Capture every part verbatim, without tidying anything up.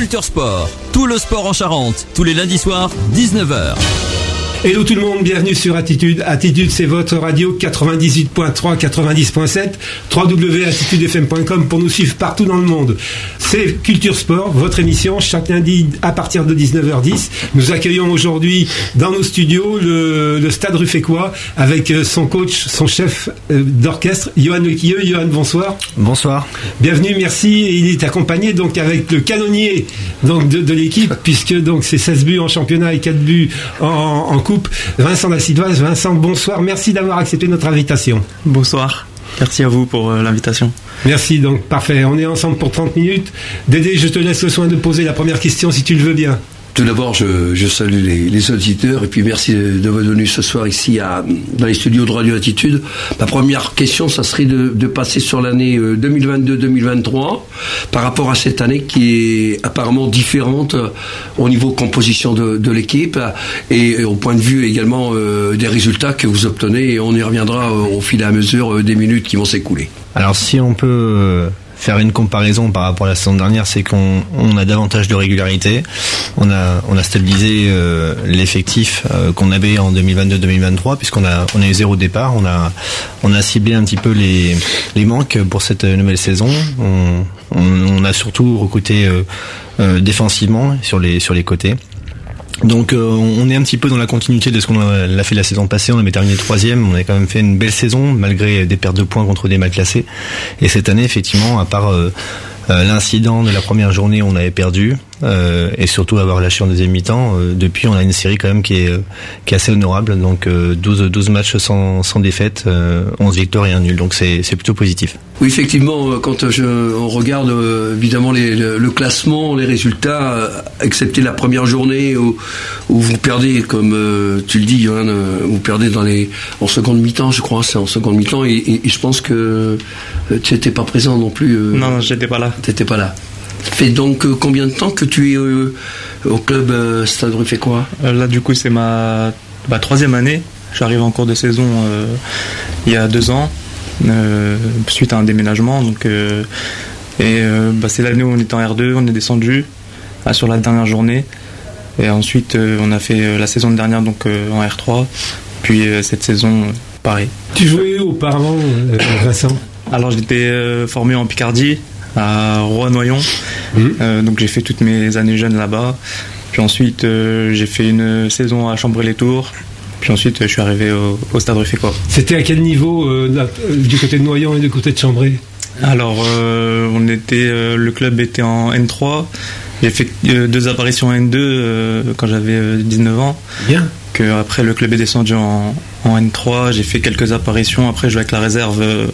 Culture Sport, tout le sport en Charente, tous les lundis soirs, dix-neuf heures. Hello tout le monde, bienvenue sur Attitude. Attitude, c'est votre radio quatre-vingt-dix-huit point trois, quatre-vingt-dix point sept, w w w point attitude f m point com pour nous suivre partout dans le monde. C'est Culture Sport, votre émission, chaque lundi à partir de dix-neuf heures dix. Nous accueillons aujourd'hui dans nos studios le, le Stade Ruffécois avec son coach, son chef d'orchestre, Johan Lequilleux. Johan, bonsoir. Bonsoir. Bienvenue, merci. Il est accompagné donc avec le canonnier donc de, de l'équipe, puisque donc c'est seize buts en championnat et quatre buts en, en coupe. Vincent Dacidoise. Vincent, bonsoir. Merci d'avoir accepté notre invitation. Bonsoir. Merci à vous pour euh, l'invitation. Merci, donc parfait. On est ensemble pour trente minutes. Dédé, je te laisse le soin de poser la première question si tu le veux bien. Tout d'abord, je, je salue les, les auditeurs et puis merci de votre venue ce soir ici à, dans les studios de Radio Attitude. Ma première question, ça serait de, de passer sur l'année deux mille vingt-deux deux mille vingt-trois par rapport à cette année qui est apparemment différente au niveau composition de, de l'équipe et, et au point de vue également euh, des résultats que vous obtenez, et on y reviendra au fil et à mesure des minutes qui vont s'écouler. Alors si on peut faire une comparaison par rapport à la saison dernière, c'est qu'on on a davantage de régularité. On a on a stabilisé euh, l'effectif euh, qu'on avait en deux mille vingt-deux deux mille vingt-trois, puisqu'on a on a eu zéro départ. On a on a ciblé un petit peu les les manques pour cette nouvelle saison. On on, on a surtout recruté euh, euh, défensivement sur les sur les côtés. Donc euh, on est un petit peu dans la continuité de ce qu'on a, a fait la saison passée. On avait terminé troisième, on a quand même fait une belle saison malgré des pertes de points contre des mal classés. Et cette année, effectivement, à part euh, euh, l'incident de la première journée, on avait perdu euh, et surtout avoir lâché en deuxième mi-temps. Euh, depuis, on a une série quand même qui est qui est assez honorable. Donc euh, douze, douze matchs sans sans défaite, euh, onze victoires et un nul. Donc c'est c'est plutôt positif. Oui, effectivement, quand je, on regarde euh, évidemment les, le, le classement, les résultats, euh, excepté la première journée où, où vous perdez, comme euh, tu le dis, Johan, euh, vous perdez dans les en seconde mi-temps, je crois, c'est en seconde mi-temps, et, et, et je pense que euh, tu n'étais pas présent non plus. Euh, non, non, j'étais pas là. T'étais pas là. Ça fait donc euh, combien de temps que tu es euh, au club euh, Stade Ruffécois ? euh, Là, du coup, c'est ma, ma troisième année. J'arrive en cours de saison euh, il y a deux ans. Euh, suite à un déménagement, donc euh, et euh, bah, c'est l'année où on était en R deux, on est descendu ah, sur la dernière journée, et ensuite euh, on a fait euh, la saison dernière donc euh, en R trois, puis euh, cette saison euh, pareil. Tu jouais où auparavant, euh, Vincent ? Alors j'étais euh, formé en Picardie à Roanne-Noyon, mmh. euh, donc j'ai fait toutes mes années jeunes là-bas, puis ensuite euh, j'ai fait une saison à Chambray-les-Tours. Puis ensuite, je suis arrivé au, au Stade Ruffécois. C'était à quel niveau euh, là, du côté de Noyon et du côté de Chambray ? Alors, euh, on était, euh, le club était en N trois. J'ai fait euh, deux apparitions en N deux euh, quand j'avais euh, dix-neuf ans. Bien. Que après, le club est descendu en, en N trois. J'ai fait quelques apparitions. Après, je jouais avec la réserve euh,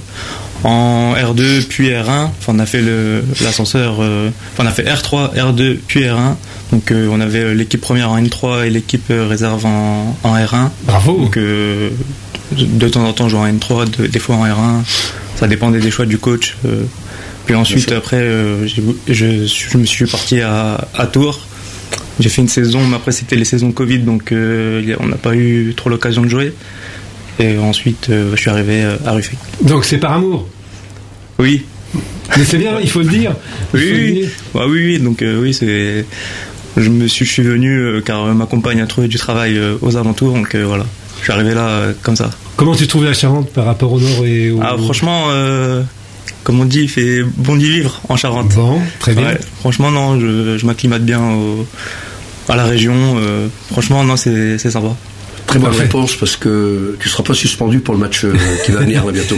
en R deux puis R un. Enfin, on a fait le, l'ascenseur. Euh, enfin, on a fait R trois, R deux puis R un. Donc euh, on avait l'équipe première en N trois et l'équipe euh, réserve en, en R un. Bravo. Donc euh, de temps en temps je jouais en N trois, de, des fois en R un. Ça dépendait des choix du coach. Euh, puis ensuite après euh, j'ai, je, je me suis parti à, à Tours. J'ai fait une saison, mais après c'était les saisons Covid, donc euh, on n'a pas eu trop l'occasion de jouer. Et ensuite euh, je suis arrivé à Ruffé. Donc c'est par amour ? Oui. Mais c'est bien, il faut le dire. Il oui, faut oui. le dire. Bah, oui, oui, donc euh, oui, c'est. Je me suis, je suis venu euh, car ma compagne a trouvé du travail euh, aux alentours, donc euh, voilà, je suis arrivé là euh, comme ça. Comment tu trouves la Charente par rapport au nord et au... Ah, franchement, euh, comme on dit, il fait bon d'y vivre en Charente. Bon, très bien. Ouais, franchement, non, je, je m'acclimate bien au, à la région. Euh, franchement, non, c'est, c'est sympa. Très bonne Parfait. Réponse, parce que tu ne seras pas suspendu pour le match euh, qui va venir là bientôt.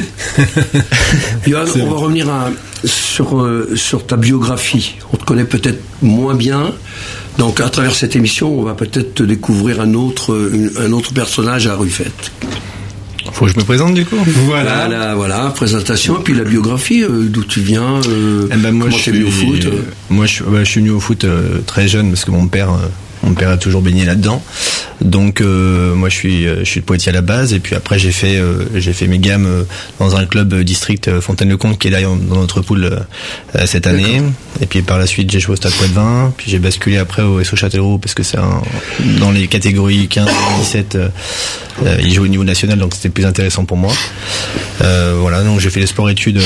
Johan, on va revenir à, sur, euh, sur ta biographie. On te connaît peut-être moins bien. Donc à travers cette émission, on va peut-être te découvrir un autre, un autre personnage à Ruffette. Faut que je me présente du coup. Voilà, voilà, voilà présentation, et puis la biographie, euh, d'où tu viens, euh, eh ben moi, comment je t'es suis venu au foot. Euh. Moi, je, bah, je suis venu au foot euh, très jeune parce que mon père, euh, mon père a toujours baigné là-dedans. Donc euh, moi, je suis, je suis de Poitiers à la base, et puis après j'ai fait, euh, j'ai fait mes gammes euh, dans un club district euh, Fontaine-le-Comte qui est là dans notre poule euh, cette année. D'accord. Et puis par la suite, j'ai joué au Stade Poitvin, puis j'ai basculé après au S O Châtellerault parce que c'est un, dans les catégories quinze dix-sept. Euh, Euh, il joue au niveau national, donc c'était plus intéressant pour moi. Euh, voilà, donc j'ai fait les sports-études euh,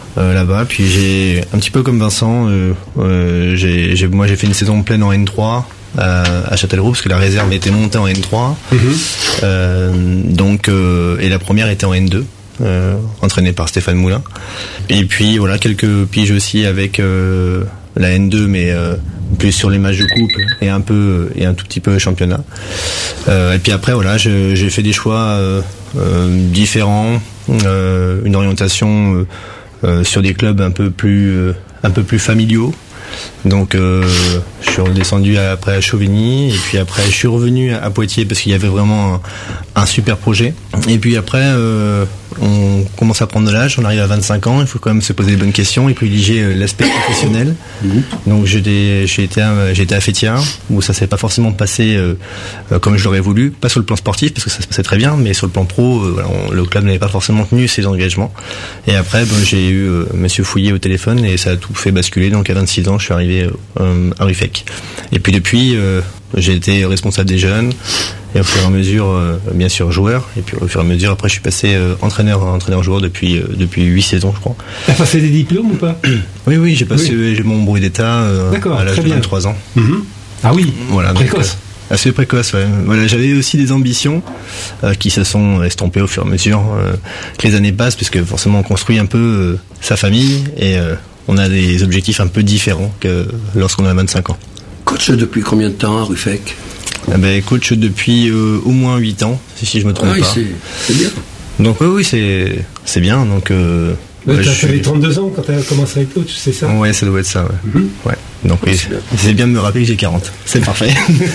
euh, là-bas. Puis j'ai un petit peu comme Vincent, euh, euh, j'ai, j'ai, moi j'ai fait une saison pleine en N trois. À, à Châtellerault parce que la réserve était montée en N trois. Mmh. Euh, donc euh, et la première était en N deux. Euh, entraîné par Stéphane Moulin. Et puis voilà, quelques piges aussi avec euh, la N deux, mais euh, plus sur les matchs de coupe et un peu et un tout petit peu championnat. Euh, et puis après voilà, je, j'ai fait des choix euh, euh, différents, euh, une orientation euh, euh, sur des clubs un peu plus euh, un peu plus familiaux. Donc euh, je suis redescendu après à Chauvigny et puis après je suis revenu à Poitiers parce qu'il y avait vraiment un, un super projet. Et puis après euh, on commence à prendre de l'âge, on arrive à vingt-cinq ans, il faut quand même se poser les bonnes questions et privilégier l'aspect professionnel. Donc j'étais, j'ai été à, j'ai été à Fétiard où ça s'est pas forcément passé euh, comme je l'aurais voulu, pas sur le plan sportif parce que ça se passait très bien, mais sur le plan pro, euh, voilà, on, le club n'avait pas forcément tenu ses engagements. Et après bon, j'ai eu euh, Monsieur Fouillet au téléphone et ça a tout fait basculer. Donc à vingt-six ans je suis arrivé euh, à Ruffec. Et puis depuis euh, j'ai été responsable des jeunes et au fur et à mesure euh, bien sûr joueur et puis au fur et à mesure après je suis passé euh, entraîneur entraîneur joueur depuis euh, depuis huit saisons je crois. T'as passé des diplômes ou pas? Oui oui j'ai passé oui. J'ai mon brevet d'état euh, à l'âge de vingt-trois ans. Mmh. Ah oui, voilà, précoce. Donc, euh, assez précoce, ouais. Voilà, j'avais aussi des ambitions euh, qui se sont estompées au fur et à mesure euh, que les années passent, puisque forcément on construit un peu euh, sa famille et euh, on a des objectifs un peu différents que lorsqu'on a vingt-cinq ans. Coach depuis combien de temps à Ruffec? Ah ben, coach depuis euh, au moins huit ans, si je me trompe ah, oui, pas. C'est, c'est bien. Donc oui, oui, c'est, c'est bien. Donc, euh, ouais, ouais, tu avais suis... trente-deux ans quand tu as commencé avec coach, c'est ça? Ouais, ça doit être ça, ouais. Mm-hmm. Ouais. Donc oui, c'est bien. C'est bien de me rappeler que j'ai quarante. C'est parfait.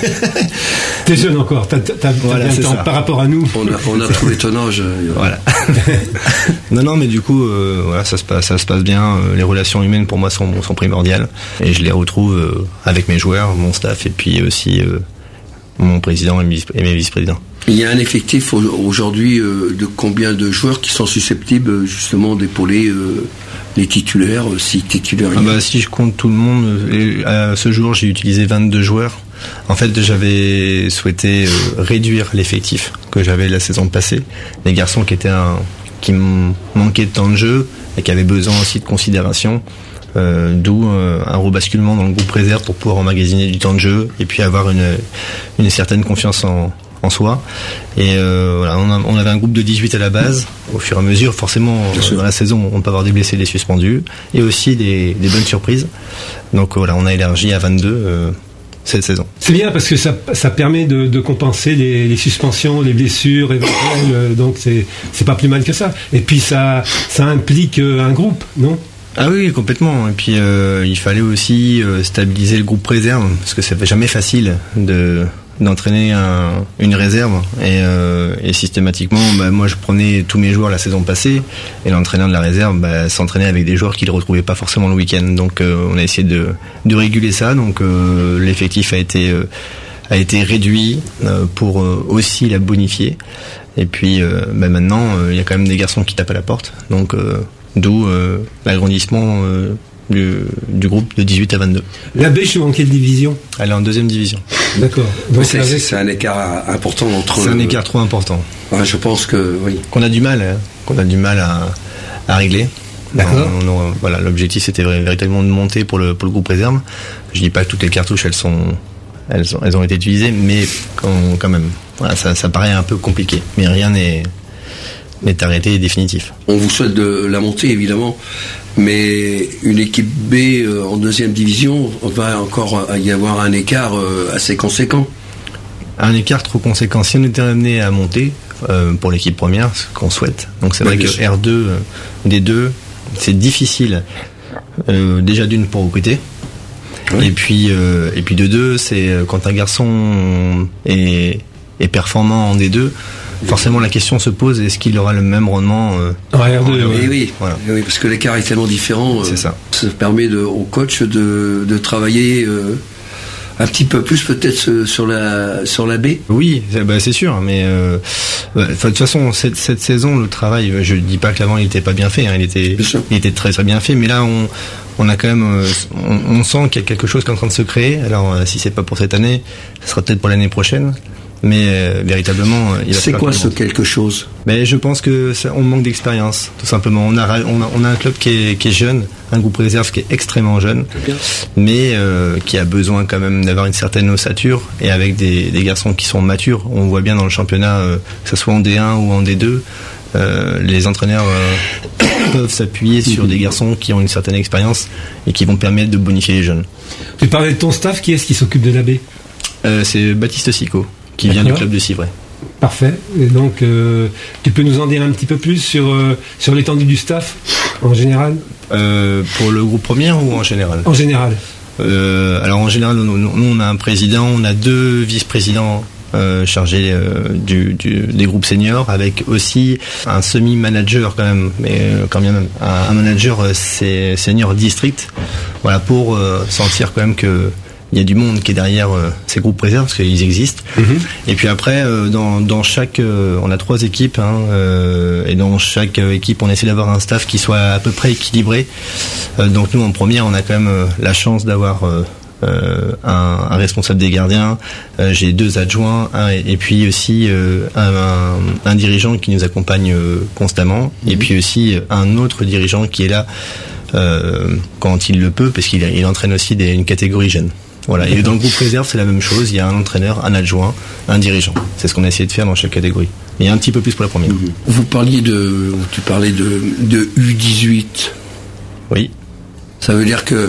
T'es jeune encore, t'as, t'as, voilà, t'as bien le temps par rapport à nous. On a, on a trouvé ton âge. Voilà. non, non, mais du coup, euh, voilà, ça se passe, ça se passe bien. Les relations humaines pour moi sont, sont primordiales. Et je les retrouve euh, avec mes joueurs, mon staff et puis aussi euh, mon président et mes vice-présidents. Il y a un effectif aujourd'hui euh, de combien de joueurs qui sont susceptibles justement d'épauler euh, les titulaires, si titulaires. Ah bah, si je compte tout le monde, à ce jour j'ai utilisé vingt-deux joueurs. En fait, j'avais souhaité euh, réduire l'effectif que j'avais la saison passée. Les garçons qui étaient un, qui manquaient de temps de jeu et qui avaient besoin aussi de considération. Euh, d'où euh, un rebasculement dans le groupe réserve pour pouvoir emmagasiner du temps de jeu et puis avoir une, une certaine confiance en, en soi. Et euh, voilà, on, a, on avait un groupe de dix-huit à la base. Au fur et à mesure, forcément, dans la saison, on peut avoir des blessés, des suspendus et aussi des, des bonnes surprises. Donc voilà, on a élargi à vingt-deux euh, cette saison. C'est bien parce que ça, ça permet de, de compenser les, les suspensions, les blessures éventuelles. Donc c'est, c'est pas plus mal que ça. Et puis ça, ça implique un groupe, non ? Ah oui, complètement. Et puis euh, il fallait aussi euh, stabiliser le groupe réserve parce que ça fait jamais facile de d'entraîner un, une réserve et, euh, et systématiquement, bah, moi je prenais tous mes joueurs la saison passée et l'entraîneur de la réserve bah, s'entraînait avec des joueurs qu'il ne retrouvait pas forcément le week-end. Donc euh, on a essayé de de réguler ça. Donc euh, l'effectif a été euh, a été réduit euh, pour euh, aussi la bonifier. Et puis euh, bah, maintenant il euh, y a quand même des garçons qui tapent à la porte. Donc euh, D'où euh, l'agrandissement euh, du, du groupe de dix-huit à vingt-deux. La B joue en quelle division ? Elle est en deuxième division. D'accord. Donc c'est, avec... c'est un écart important entre. C'est un écart trop important. Ouais, je pense que oui. Qu'on a du mal, hein, qu'on a du mal à, à régler. D'accord. On, on, voilà, l'objectif c'était véritablement de monter pour le pour le groupe réserve. Je dis pas que toutes les cartouches elles sont elles ont, elles ont été utilisées, mais quand, quand même, voilà, ça, ça paraît un peu compliqué. Mais rien n'est est arrêté et définitif. On vous souhaite de la montée évidemment, mais une équipe B euh, en deuxième division, va encore y avoir un écart euh, assez conséquent. Un écart trop conséquent. Si on était amené à monter euh, pour l'équipe première, ce qu'on souhaite. Donc c'est oui, vrai que sûr. R deux, euh, D deux, c'est difficile. Euh, déjà d'une pour recruter. Oui. Et puis euh, et puis de deux, c'est quand un garçon est, est performant en D deux. Forcément, la question se pose, est-ce qu'il aura le même rendement euh, en R deux, oui, oui, voilà. oui, parce que l'écart est tellement différent. C'est euh, ça. Ça permet de, au coach de, de travailler euh, un petit peu plus peut-être sur la, sur la B. Oui, c'est, bah, c'est sûr, mais euh, bah, de toute façon, cette, cette saison, le travail, je ne dis pas que l'avant, il n'était pas bien fait, hein, il, était, il était très très bien fait, mais là, on... On a quand même, on, on sent qu'il y a quelque chose qui est en train de se créer. Alors, si c'est pas pour cette année, ce sera peut-être pour l'année prochaine. mais euh, véritablement, il va c'est quoi ce quelque chose? Mais je pense que ça, on manque d'expérience, tout simplement. On a, on a, on a un club qui est, qui est jeune, un groupe réserve qui est extrêmement jeune, mais euh, qui a besoin quand même d'avoir une certaine ossature et avec des, des garçons qui sont matures. On voit bien dans le championnat, euh, que ce soit en D un ou en D deux, euh, les entraîneurs euh, peuvent s'appuyer sur des garçons qui ont une certaine expérience et qui vont permettre de bonifier les jeunes. Tu parlais de ton staff, qui est-ce qui s'occupe de l'A B? euh, C'est Baptiste Sico, qui vient du club de Civray. Parfait. Et donc, euh, tu peux nous en dire un petit peu plus sur, euh, sur l'étendue du staff, en général euh, Pour le groupe première ou en général? En général. Euh, alors, en général, nous, nous, on a un président, on a deux vice-présidents euh, chargés euh, du, du, des groupes seniors, avec aussi un semi-manager quand même, mais euh, quand même un, un manager euh, c'est senior district, voilà, pour euh, sentir quand même que il y a du monde qui est derrière euh, ces groupes réserves, parce qu'ils existent. Mmh. Et puis après, euh, dans, dans chaque, euh, on a trois équipes, hein, euh, et dans chaque euh, équipe, on essaie d'avoir un staff qui soit à peu près équilibré. Euh, donc nous, en première, on a quand même euh, la chance d'avoir euh, euh, un, un responsable des gardiens. Euh, j'ai deux adjoints, un, et puis aussi euh, un, un, un dirigeant qui nous accompagne euh, constamment, mmh. et puis aussi un autre dirigeant qui est là euh, quand il le peut, parce qu'il il entraîne aussi des, une catégorie jeune. Voilà. Et dans le groupe réserve, c'est la même chose. Il y a un entraîneur, un adjoint, un dirigeant. C'est ce qu'on a essayé de faire dans chaque catégorie. Mais il y a un petit peu plus pour la première. Vous parliez de, tu parlais de, de U dix-huit. Oui. Ça veut dire que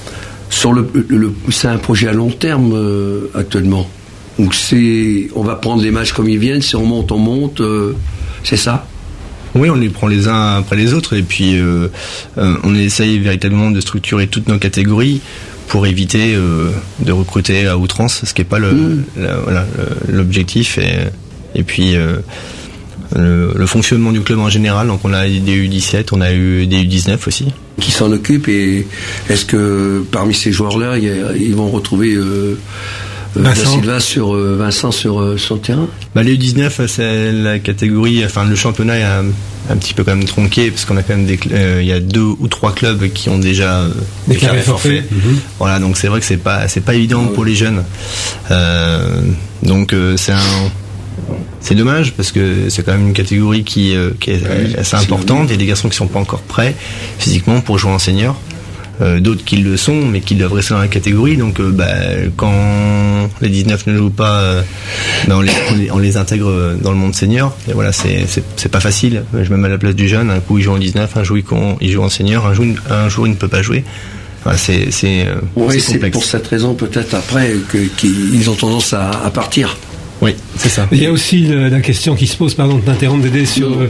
sur le, le c'est un projet à long terme euh, actuellement. Donc c'est, on va prendre les matchs comme ils viennent. Si on monte, on monte. Euh, c'est ça. Oui, on les prend les uns après les autres, et puis euh, euh, on essaye véritablement de structurer toutes nos catégories pour éviter euh, de recruter à outrance, ce qui n'est pas le, mmh. la, voilà, l'objectif. Et, et puis euh, le, le fonctionnement du club en général. Donc on a des U dix-sept, on a eu des U dix-neuf aussi. Qui s'en occupent, et est-ce que parmi ces joueurs-là, ils vont retrouver euh, Vincent. Silva sur euh, Vincent sur euh, son terrain? Bah, les U dix-neuf, c'est la catégorie, enfin le championnat est un, un petit peu quand même tronqué, parce qu'on a quand même des, euh, il y a deux ou trois clubs qui ont déjà euh, déclaré forfait. Mmh. Voilà, donc c'est vrai que c'est pas c'est pas évident ouais. pour les jeunes. Euh, donc euh, c'est un c'est dommage, parce que c'est quand même une catégorie qui, euh, qui est ouais, assez importante. Il y a des garçons qui sont pas encore prêts physiquement pour jouer en senior. Euh, d'autres qui le sont, mais qui doivent rester dans la catégorie. Donc euh, bah, quand les dix-neuf ne jouent pas, euh, bah, on, les, on, les, on les intègre dans le monde senior. Et voilà, c'est, c'est, c'est pas facile. Je me mets à la place du jeune. Un coup il joue en dix-neuf, un jour il joue en senior, un jour, un jour il ne peut pas jouer. Voilà, c'est, c'est, oui, c'est, c'est pour cette raison peut-être après que, qu'ils ont tendance à, à partir. Oui, c'est ça. Il y a aussi le, la question qui se pose, pardon de t'interrompre Dédé, sur euh,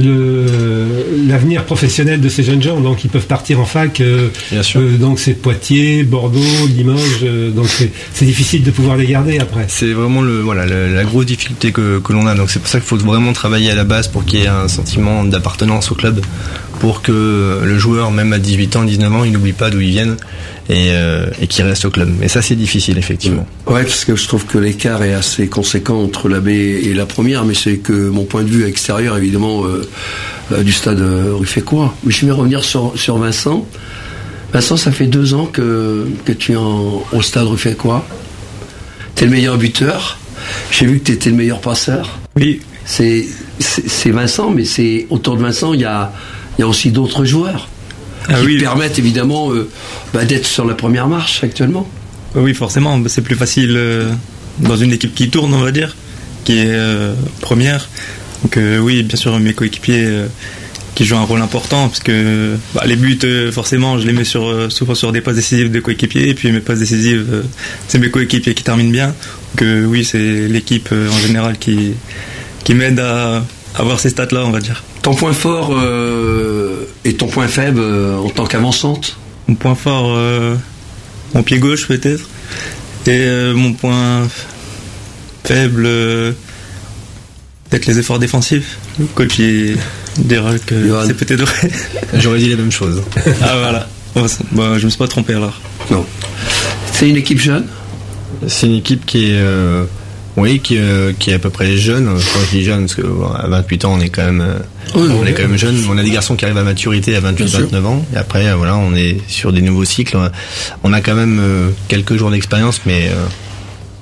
le, l'avenir professionnel de ces jeunes gens. Donc ils peuvent partir en fac, euh, Bien sûr. Euh, donc c'est Poitiers, Bordeaux, Limoges, euh, donc c'est, c'est difficile de pouvoir les garder après. C'est vraiment le, voilà, la, la grosse difficulté que, que l'on a. Donc c'est pour ça qu'il faut vraiment travailler à la base pour qu'il y ait un sentiment d'appartenance au club, pour que le joueur, même à dix-huit ans, dix-neuf ans, il n'oublie pas d'où il vient et, euh, et qu'il reste au club. Mais ça, c'est difficile, effectivement. Ouais, parce que je trouve que l'écart est assez conséquent entre la B et la première, mais c'est que mon point de vue extérieur, évidemment, euh, euh, du stade euh, Ruffécois. Mais je vais revenir sur, sur Vincent. Vincent, ça fait deux ans que, que tu es en, au stade Ruffécois. T'es le meilleur buteur. J'ai vu que tu étais le meilleur passeur. Oui. C'est, c'est, c'est Vincent, mais c'est autour de Vincent, il y a Il y a aussi d'autres joueurs ah qui oui. permettent évidemment euh, bah, d'être sur la première marche actuellement. Oui, forcément, c'est plus facile euh, dans une équipe qui tourne, on va dire, qui est euh, première. Donc euh, oui, bien sûr, mes coéquipiers euh, qui jouent un rôle important, parce que bah, les buts, euh, forcément, je les mets sur, euh, souvent sur des passes décisives de coéquipiers, et puis mes passes décisives, euh, c'est mes coéquipiers qui terminent bien. Donc euh, oui, c'est l'équipe euh, en général qui, qui m'aide à avoir ces stats-là, on va dire. Ton point fort euh, et ton point faible euh, en tant qu'avançante? Mon point fort, euh, mon pied gauche peut-être. Et euh, mon point faible, euh, peut-être les efforts défensifs. Le coach il dira que Johan. C'est peut-être vrai. J'aurais dit la même chose. Ah voilà. Bon, bon, je me suis pas trompé alors. Non. C'est une équipe jeune? C'est une équipe qui est... Euh... Oui, qui, euh, qui est à peu près jeune. Quand je dis jeune, parce que bon, à vingt-huit ans, on est quand même, euh, oui, on est quand même jeune. On a des garçons qui arrivent à maturité à vingt-huit, vingt-neuf ans. Et après, euh, voilà, on est sur des nouveaux cycles. On a quand même euh, quelques jours d'expérience, mais euh,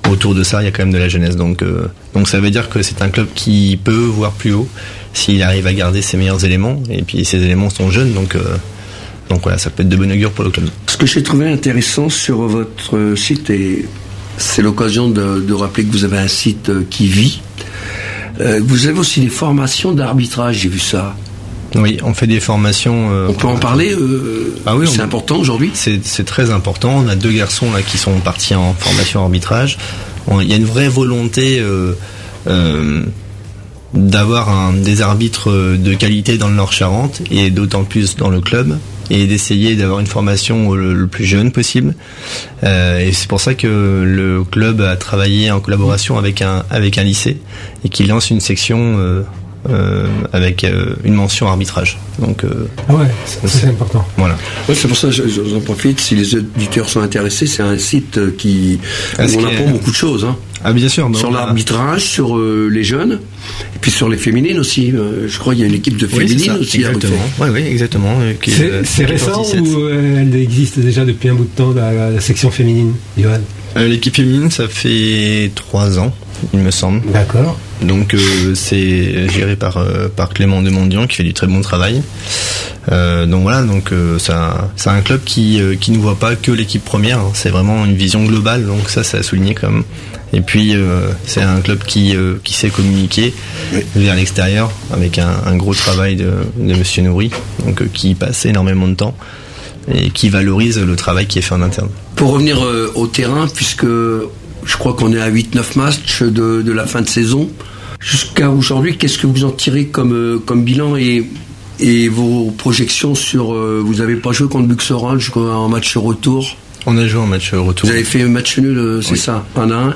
autour de ça, il y a quand même de la jeunesse. Donc, euh, donc ça veut dire que c'est un club qui peut voir plus haut s'il arrive à garder ses meilleurs éléments. Et puis ces éléments sont jeunes, donc, euh, donc voilà, ça peut être de bon augure pour le club. Ce que j'ai trouvé intéressant sur votre site, et c'est l'occasion de, de rappeler que vous avez un site qui vit. Euh, vous avez aussi des formations d'arbitrage, j'ai vu ça. Oui, on fait des formations. Euh, on peut en parler. Euh, ah oui, c'est on, important aujourd'hui. C'est, c'est très important. On a deux garçons là qui sont partis en formation arbitrage. Il y a une vraie volonté euh, euh, d'avoir un, des arbitres de qualité dans le Nord-Charente et d'autant plus dans le club, et d'essayer d'avoir une formation le, le plus jeune possible. Euh, et c'est pour ça que le club a travaillé en collaboration avec un avec un lycée et qui lance une section. Euh, Euh, avec euh, une mention arbitrage. Donc, euh, ah ouais, c'est, c'est important. Voilà. Ouais, c'est pour ça que j'en profite. Si les auditeurs sont intéressés, c'est un site qui où on apprend est... beaucoup de choses. Hein. Ah bien sûr. Sur bah, l'arbitrage, sur euh, les jeunes, et puis sur les féminines aussi. Euh, je crois qu'il y a une équipe de féminines oui, aussi. Exactement. Oui, oui, exactement. Qui, c'est euh, c'est récent ou euh, elle existe déjà depuis un bout de temps la, la, la section féminine, Johan? euh, L'équipe féminine, ça fait trois ans, il me semble. D'accord. Donc euh, c'est géré par euh, par Clément Demondian qui fait du très bon travail. Euh, donc voilà, donc euh, c'est un, c'est un club qui euh, qui ne voit pas que l'équipe première. Hein, c'est vraiment une vision globale. Donc ça, c'est à souligner quand même. Et puis euh, c'est un club qui euh, qui sait communiquer oui. vers l'extérieur avec un, un gros travail de de Monsieur Nourri, donc euh, qui passe énormément de temps et qui valorise le travail qui est fait en interne. Pour revenir euh, au terrain, puisque je crois qu'on est à huit neuf matchs de, de la fin de saison. Jusqu'à aujourd'hui, qu'est-ce que vous en tirez comme, comme bilan et, et vos projections sur... Euh, vous n'avez pas joué contre Buxeral en match retour? On a joué en match retour. Vous avez fait un match nul, c'est oui. ça, un à un.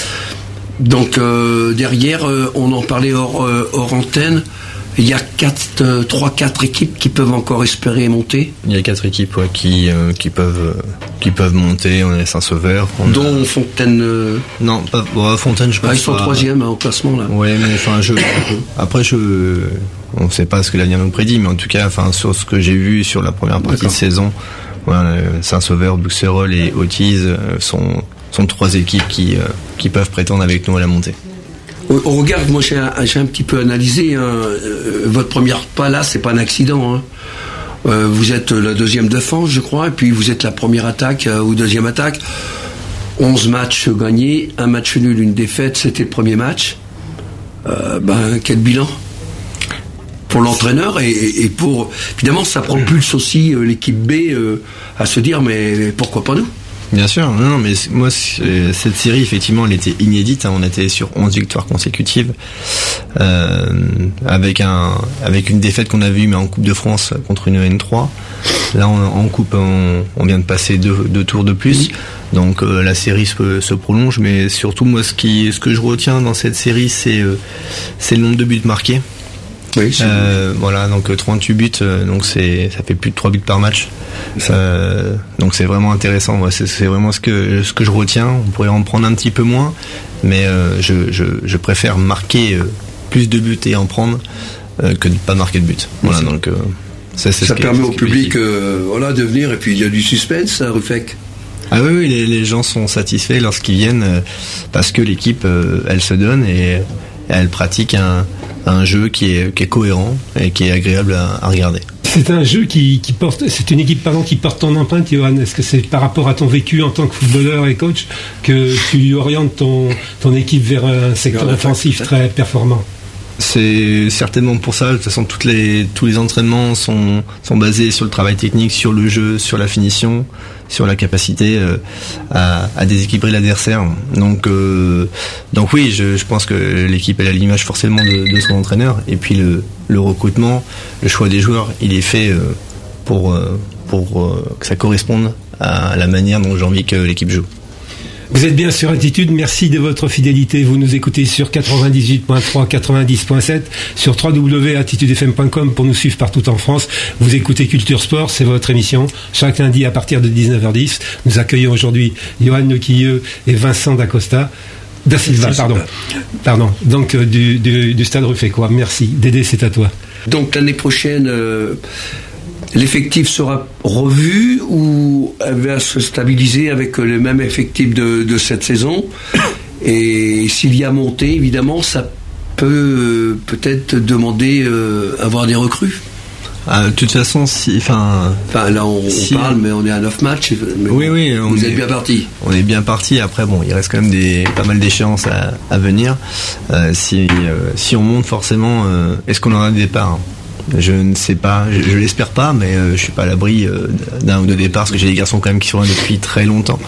Donc euh, derrière, euh, on en parlait hors, euh, hors antenne. Il y a quatre, euh, trois, quatre équipes qui peuvent encore espérer monter. Il y a quatre équipes ouais, qui euh, qui peuvent euh, qui peuvent monter. On est Saint-Sauveur. On dont a... Fontaine. Euh... Non, pas bon, Fontaine. Je pense. Ah, ils sont pas... troisième hein, au classement là. Ouais, mais enfin, je. Après, je. On ne sait pas ce que l'avenir nous prédit, mais en tout cas, enfin, sur ce que j'ai vu sur la première partie D'accord. de saison, voilà, Saint-Sauveur, Buxerolles et Autise sont sont trois équipes qui euh, qui peuvent prétendre avec nous à la montée. On regarde, moi j'ai un, j'ai un petit peu analysé hein, euh, votre première pas là, c'est pas un accident. Hein. Euh, vous êtes la deuxième défense, je crois, et puis vous êtes la première attaque euh, ou deuxième attaque. onze matchs gagnés, un match nul, une défaite, c'était le premier match. Euh, ben quel bilan pour l'entraîneur et, et pour évidemment ça propulse aussi euh, l'équipe B euh, à se dire mais pourquoi pas nous? Bien sûr, non, non mais moi cette série effectivement elle était inédite, hein, on était sur onze victoires consécutives euh, avec un avec une défaite qu'on avait eue mais en Coupe de France contre une N trois. Là on, en Coupe on, on vient de passer deux, deux tours de plus, donc euh, la série se, se prolonge, mais surtout moi ce qui ce que je retiens dans cette série c'est euh, c'est le nombre de buts marqués. Oui, euh, voilà, donc trente-huit buts, donc c'est ça fait plus de trois buts par match. Euh, donc c'est vraiment intéressant. Moi, c'est, c'est vraiment ce que ce que je retiens. On pourrait en prendre un petit peu moins, mais euh, je, je je préfère marquer euh, plus de buts et en prendre euh, que de pas marquer de buts. Voilà, donc euh, ça, c'est ça ce permet au public euh, voilà de venir et puis il y a du suspense à Ruffec. Ah oui, oui, les, les gens sont satisfaits lorsqu'ils viennent euh, parce que l'équipe euh, elle se donne et elle pratique un un jeu qui est, qui est cohérent et qui est agréable à, à regarder. C'est un jeu qui, qui porte, c'est une équipe pardon qui porte ton empreinte, Johan. Est-ce que c'est par rapport à ton vécu en tant que footballeur et coach que tu orientes ton, ton équipe vers un secteur offensif très performant? C'est certainement pour ça. De toute façon, toutes les, tous les entraînements sont, sont basés sur le travail technique, sur le jeu, sur la finition, sur la capacité euh, à, à déséquilibrer l'adversaire. Donc, euh, donc oui, je, je pense que l'équipe elle a l'image forcément de, de son entraîneur. Et puis le, le recrutement, le choix des joueurs, il est fait euh, pour, euh, pour euh, que ça corresponde à la manière dont j'ai envie que l'équipe joue. Vous êtes bien sur Attitude, merci de votre fidélité. Vous nous écoutez sur quatre-vingt-dix-huit point trois, quatre-vingt-dix point sept, sur w w w point attitude f m point com pour nous suivre partout en France. Vous écoutez Culture Sport, c'est votre émission. Chaque lundi à partir de dix-neuf heures dix, nous accueilleux aujourd'hui Johan Lequilleux et Vincent D'Acosta. Da Silva, pardon. Pardon. Donc euh, du, du, du Stade Ruffecquois. Merci. Dédé, c'est à toi. Donc l'année prochaine... Euh... l'effectif sera revu ou elle va se stabiliser avec le même effectif de, de cette saison? Et s'il y a montée, évidemment, ça peut peut-être demander euh, avoir des recrues. Ah, de toute façon, si, enfin, enfin là on, si, on parle, mais on est à neuf matchs. Mais oui, oui, vous êtes est, bien parti. On est bien parti. Après, bon, il reste quand même des pas mal d'échéances à, à venir. Euh, si euh, si on monte forcément, euh, est-ce qu'on aura des départs? Je ne sais pas. Je, je l'espère pas, mais euh, je suis pas à l'abri euh, d'un ou deux départs parce que j'ai des garçons quand même qui sont là depuis très longtemps.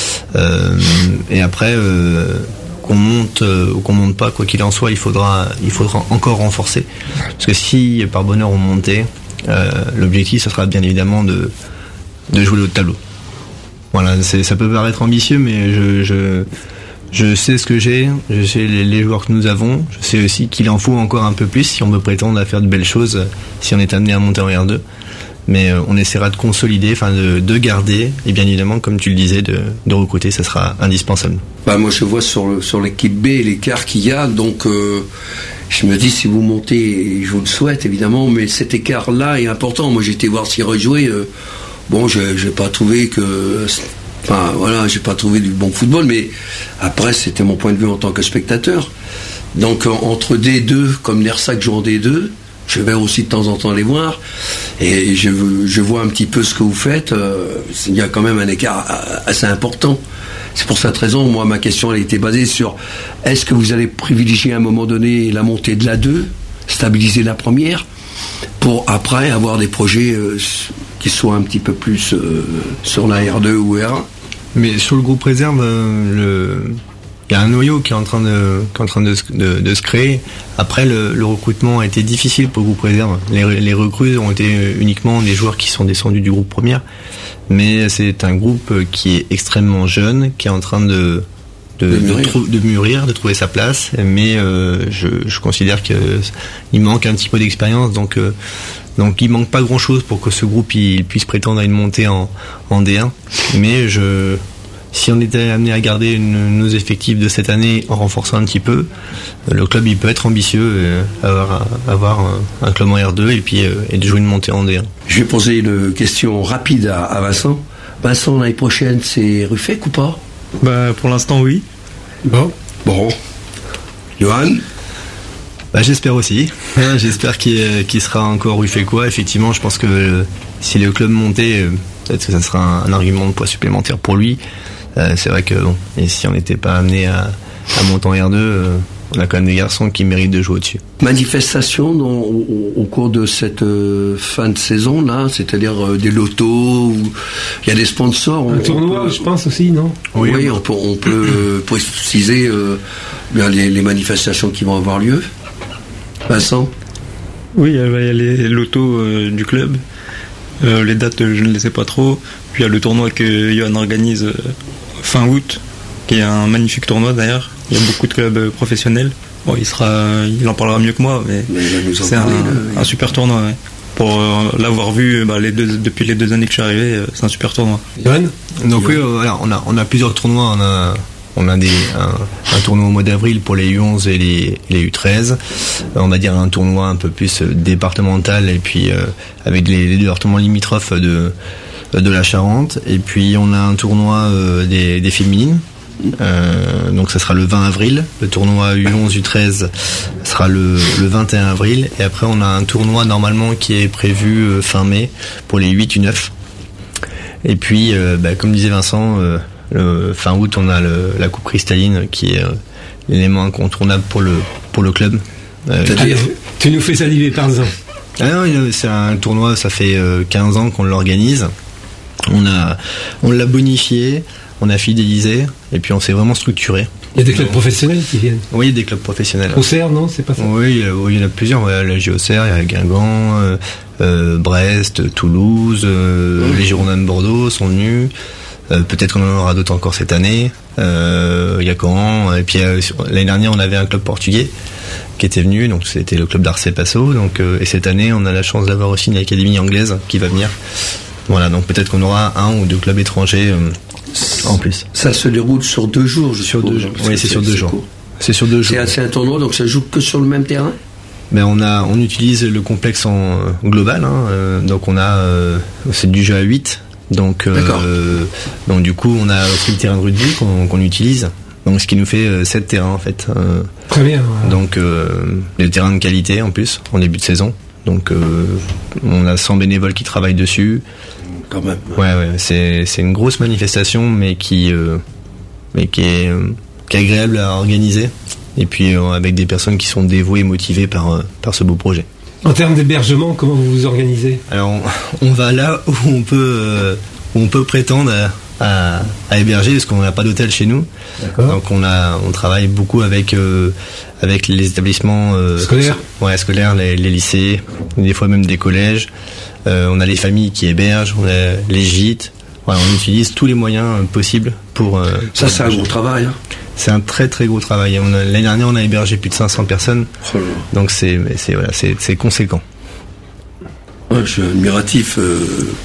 Euh, et après. Euh, qu'on monte euh, ou qu'on monte pas, quoi qu'il en soit, il faudra, il faudra encore renforcer. Parce que si par bonheur on montait, euh, l'objectif, ce sera bien évidemment de, de jouer le haut de tableau. Voilà, c'est, ça peut paraître ambitieux, mais je, je, je sais ce que j'ai, je sais les, les joueurs que nous avons, je sais aussi qu'il en faut encore un peu plus si on veut prétendre à faire de belles choses, si on est amené à monter en R deux. Mais on essaiera de consolider, enfin de, de garder, et bien évidemment, comme tu le disais, de, de recruter, ça sera indispensable. Bah moi je vois sur, le, sur l'équipe B l'écart qu'il y a, donc euh, je me dis si vous montez, je vous le souhaite évidemment, mais cet écart-là est important. Moi j'ai été voir s'y rejouer, euh, bon je j'ai pas trouvé que... Enfin voilà, j'ai pas trouvé du bon football, mais après c'était mon point de vue en tant que spectateur. Donc entre D deux, comme l'Ersac joue en D deux, je vais aussi de temps en temps les voir et je, je vois un petit peu ce que vous faites. Euh, il y a quand même un écart assez important. C'est pour cette raison, moi, ma question elle était basée sur est-ce que vous allez privilégier à un moment donné la montée de la deux, stabiliser la première, pour après avoir des projets euh, qui soient un petit peu plus euh, sur la R deux ou R un. Mais sur le groupe réserve, euh, le... il y a un noyau qui est en train de, qui est en train de, de, de se créer. Après, le, le recrutement a été difficile pour le groupe réserve. Les, les recrues ont été uniquement des joueurs qui sont descendus du groupe première. Mais c'est un groupe qui est extrêmement jeune, qui est en train de, de, de, mûrir. de, trou, de mûrir, de trouver sa place. Mais euh, je, je considère qu'il manque un petit peu d'expérience. Donc, euh, donc il manque pas grand-chose pour que ce groupe il puisse prétendre à une montée en, en D un. Mais je... Si on était amené à garder une, nos effectifs de cette année en renforçant un petit peu, le club il peut être ambitieux, euh, avoir, avoir un, un club en R deux et puis euh, et de jouer une montée en D un. Je vais poser une question rapide à, à Vincent. Vincent, l'année prochaine, c'est Ruffec ou pas? Bah pour l'instant oui. Bon. Bon. Johan? Bah j'espère aussi. J'espère qu'il, qu'il sera encore Ruffecquois. Effectivement, je pense que euh, si le club montait, euh, peut-être que ça sera un, un argument de poids supplémentaire pour lui. Euh, c'est vrai que bon, et si on n'était pas amené à, à monter en R deux, euh, on a quand même des garçons qui méritent de jouer au-dessus. Manifestation dans, au, au cours de cette euh, fin de saison là, c'est-à-dire euh, des lotos, où il y a des sponsors. Un on, tournoi, on peut, je pense aussi, non? Oui, oui, on peut, on peut euh, préciser euh, les, les manifestations qui vont avoir lieu. Vincent? Oui, il y a les lotos euh, du club. Euh, les dates, je ne les sais pas trop. Puis il y a le tournoi que Johan organise euh, fin août, qui est un magnifique tournoi d'ailleurs. Il y a beaucoup de clubs professionnels. Bon, il sera, il en parlera mieux que moi, mais, mais c'est un, le... un super tournoi. Ouais. Pour euh, l'avoir vu bah, les deux, depuis les deux années que je suis arrivé, euh, c'est un super tournoi. Johan? Donc oui, euh, voilà, on a, on a plusieurs tournois. On a, on a des, un, un tournoi au mois d'avril pour les U onze et les, les U treize. Euh, on va dire un tournoi un peu plus départemental et puis euh, avec les, les départements limitrophes de de la Charente. Et puis on a un tournoi euh, des, des féminines. Euh, donc ça sera le vingt avril. Le tournoi U onze U treize sera le, le vingt et un avril. Et après on a un tournoi normalement qui est prévu euh, fin mai pour les huit U neuf. Et puis euh, bah, comme disait Vincent, euh, le fin août on a le, la coupe cristalline qui est euh, l'élément incontournable pour le pour le club. Euh, Allez, tu nous fais saliver, par-exemple. Ah non, c'est un tournoi, ça fait euh, quinze ans qu'on l'organise. On a on l'a bonifié, on a fidélisé et puis on s'est vraiment structuré. Il y a des clubs professionnels qui viennent. Oui, il y a des clubs professionnels. Auxerre, non, c'est pas ça. Oui, oui, il y en a plusieurs. Ouais, la J Auxerre, il y a Guingamp, euh, euh, Brest, Toulouse, euh, oui. Les Girondins de Bordeaux sont venus. Euh, peut-être qu'on en aura d'autres encore cette année. Euh, il y a Caen. Et puis euh, l'année dernière, on avait un club portugais qui était venu, donc c'était le club d'Arce Passo. Donc euh, et cette année, on a la chance d'avoir aussi une académie anglaise qui va venir. Voilà, donc peut-être qu'on aura un ou deux clubs étrangers euh, en plus. Ça se déroule sur deux jours, je sur deux jours. Oui, c'est, c'est sur deux jours. Court. C'est sur deux jours. C'est, c'est un tournoi, donc ça joue que sur le même terrain. Ben on a, on utilise le complexe en euh, global, hein, euh, donc on a, euh, c'est du jeu à huit, donc, euh, donc du coup on a aussi le terrain de rugby qu'on, qu'on utilise. Donc ce qui nous fait euh, sept terrains en fait. Euh, Très bien. Ouais. Donc euh, des terrains de qualité en plus en début de saison. Donc euh, on a cent bénévoles qui travaillent dessus. Quand même. Ouais ouais, c'est c'est une grosse manifestation mais qui euh, mais qui est euh, qui est agréable à organiser et puis euh, avec des personnes qui sont dévouées et motivées par euh, par ce beau projet. En termes d'hébergement, comment vous vous organisez? Alors on, on va là où on peut euh, où on peut prétendre à, à, à héberger parce qu'on n'a pas d'hôtel chez nous. D'accord. Donc on a on travaille beaucoup avec euh, avec les établissements euh, scolaires. Ouais, scolaires, les, les lycées, des fois même des collèges. Euh, on a les familles qui hébergent, on a les gîtes. Voilà, on utilise tous les moyens possibles pour. Euh, Ça, pour c'est un gros travail. Hein. C'est un très très gros travail. On a, l'année dernière, on a hébergé plus de cinq cents personnes. Oh là. Donc c'est c'est voilà, c'est c'est conséquent. Ouais, je suis admiratif euh,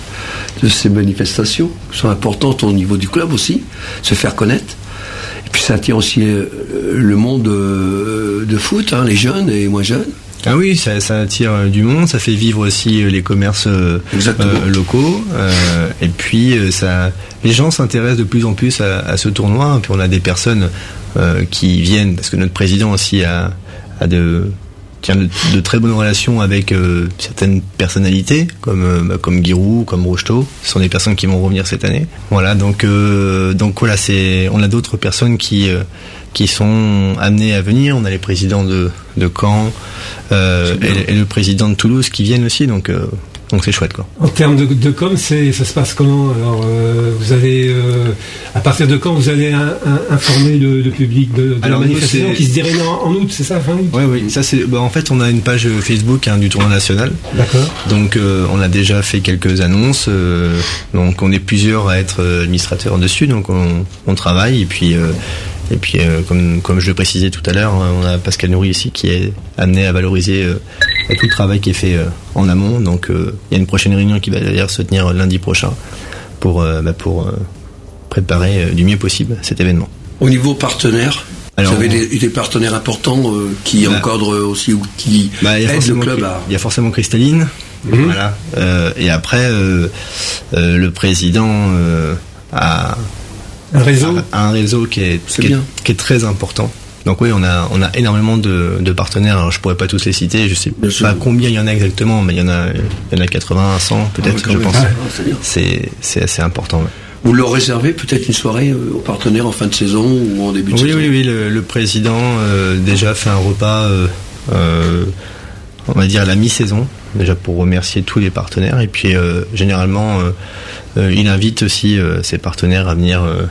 de ces manifestations qui sont importantes au niveau du club aussi, se faire connaître. Et puis ça attire aussi euh, le monde euh, de foot, hein, les jeunes et moins jeunes. Ah oui, ça, ça attire du monde, ça fait vivre aussi les commerces euh, euh, locaux. Euh, et puis euh, ça, les gens s'intéressent de plus en plus à, à ce tournoi. Et puis on a des personnes euh, qui viennent, parce que notre président aussi a, a de, tient de, de très bonnes relations avec euh, certaines personnalités, comme euh, comme Giroud, comme Rocheteau. Ce sont des personnes qui vont revenir cette année. Voilà, donc euh, donc voilà, c'est, on a d'autres personnes qui euh, qui sont amenés à venir. On a les présidents de, de Caen euh, et, et le président de Toulouse qui viennent aussi, donc euh, donc c'est chouette quoi. En termes de, de com, c'est, ça se passe comment? Alors, euh, vous allez, euh, à partir de quand vous allez un, un, informer le, le public de, de Alors, la manifestation nous, qui se déroule en, en août, c'est ça, fin août? Oui, oui. Ça c'est. Bah, en fait, on a une page Facebook hein, du tournoi national. D'accord. Donc, euh, on a déjà fait quelques annonces. Euh, donc, on est plusieurs à être administrateurs dessus. Donc, on, on travaille et puis. Euh, Et puis, euh, comme, comme je le précisais tout à l'heure, on a Pascal Nourri ici qui est amené à valoriser euh, tout le travail qui est fait euh, en amont. Donc, euh, il y a une prochaine réunion qui va d'ailleurs se tenir lundi prochain pour, euh, bah, pour euh, préparer euh, du mieux possible cet événement. Au niveau partenaire, Alors, vous avez des, des partenaires importants euh, qui bah, encadrent aussi ou qui bah, aident le club à... Il y a forcément Cristalline. Mmh. Voilà. Euh, et après, euh, euh, le président euh, a... Un réseau, un réseau qui est, qui est, qui est très important. Donc oui, on a on a énormément de, de partenaires. Alors je pourrais pas tous les citer. Je sais bien pas sûr. Combien il y en a exactement, mais il y en a il y en a quatre-vingts, cent peut-être. Ah ouais, je pense. Ouais, c'est c'est assez important. Ouais. Vous leur réservez peut-être une soirée aux partenaires en fin de saison ou en début de oui, saison. Oui oui oui. Le, le président euh, déjà fait un repas. Euh, euh, on va dire à la mi-saison, déjà pour remercier tous les partenaires. Et puis euh, généralement, euh, euh, il invite aussi euh, ses partenaires à venir. Euh,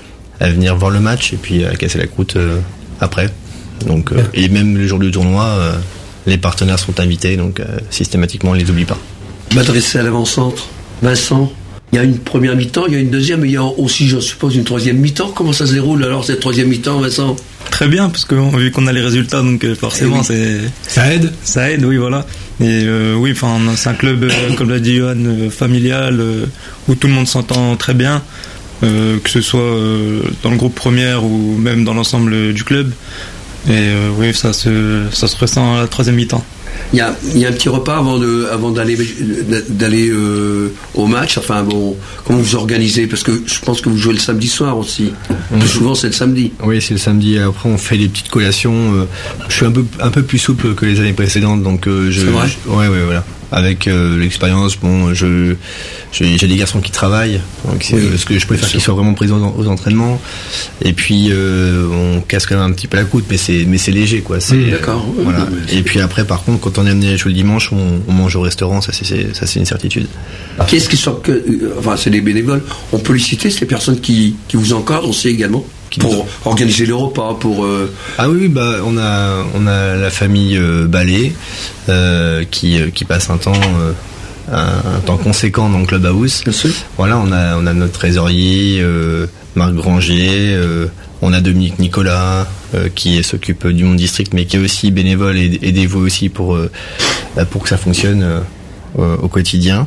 à venir voir le match et puis à casser la croûte euh, après. Donc, euh, et même le jour du tournoi, euh, les partenaires sont invités, donc euh, systématiquement on les oublie pas. M'adresser à l'avant-centre, Vincent, il y a une première mi-temps, il y a une deuxième, mais il y a aussi, je suppose, une troisième mi-temps. Comment ça se déroule alors cette troisième mi-temps, Vincent? Très bien, parce que vu qu'on a les résultats, donc forcément oui. c'est ça aide. Ça aide, oui, voilà. Et euh, oui, enfin, c'est un club, euh, comme l'a dit Johan, euh, familial, euh, où tout le monde s'entend très bien. Euh, que ce soit euh, dans le groupe première ou même dans l'ensemble du club. Et euh, oui, ça se, ça se ressent à la troisième mi-temps. Il y a, il y a un petit repas avant, de, avant d'aller, d'aller euh, au match. Enfin bon, comment vous organisez? Parce que je pense que vous jouez le samedi soir aussi. Mmh. Plus souvent c'est le samedi. Oui, c'est le samedi. Après on fait des petites collations. Je suis un peu, un peu plus souple que les années précédentes. Donc euh, je, c'est vrai je, ouais, ouais, voilà. Avec euh, l'expérience, bon, je, je, j'ai des garçons qui travaillent, donc c'est oui, ce que je préfère qu'ils soient vraiment présents aux entraînements. Et puis euh, on casse quand même un petit peu la croûte, mais c'est, mais c'est léger, quoi. C'est, mmh, d'accord. Euh, voilà. Oui, et puis après, par contre, quand on est amené à jouer le dimanche, on, on mange au restaurant, ça c'est, c'est, ça c'est une certitude. Qu'est-ce qui sont que, enfin, c'est des bénévoles. On peut les citer, c'est les personnes qui, qui vous encadrent aussi également. Pour nous... organiser les repas, pour... Euh... Ah oui, bah on a on a la famille euh, Ballet euh, qui qui passe un temps euh, un, un temps conséquent dans le clubhouse. Voilà, on a on a notre trésorier euh, Marc Granger, euh, on a Dominique Nicolas euh, qui s'occupe du monde district, mais qui est aussi bénévole et, et dévoué aussi pour euh, pour que ça fonctionne. Euh, au quotidien.